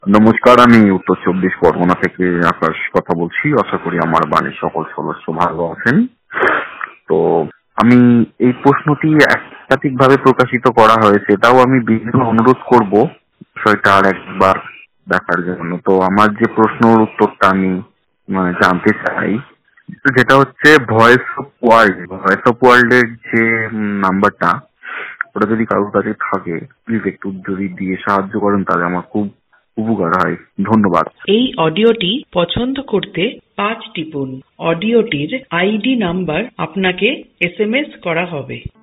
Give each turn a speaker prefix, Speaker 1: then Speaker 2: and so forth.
Speaker 1: নমস্কার, আমি উত্তর 24 পরগনা থেকে আকাশ কথা বলছি। আশা করি আমার বাড়ির সকল সদস্য ভালো আছেন। তো আমি এই প্রশ্নটি একাধিকভাবে প্রকাশিত করা হয়েছে, তাও আমি বিভিন্ন অনুরোধ করব বিষয়টা আর একবার দেখার জন্য। তো আমার যে প্রশ্নের উত্তরটা আমি জানতে চাই, যেটা হচ্ছে ভয়েস অফ ওয়ার্ল্ডের যে নাম্বারটা, ওটা যদি কারোর কাছে থাকে প্লিজ একটু যদি দিয়ে সাহায্য করেন তাহলে আমার খুব উপকার হয়। ধন্যবাদ।
Speaker 2: এই অডিওটি পছন্দ করতে 5 টিপুন। অডিওটির আইডি নাম্বার আপনাকে SMS করা হবে।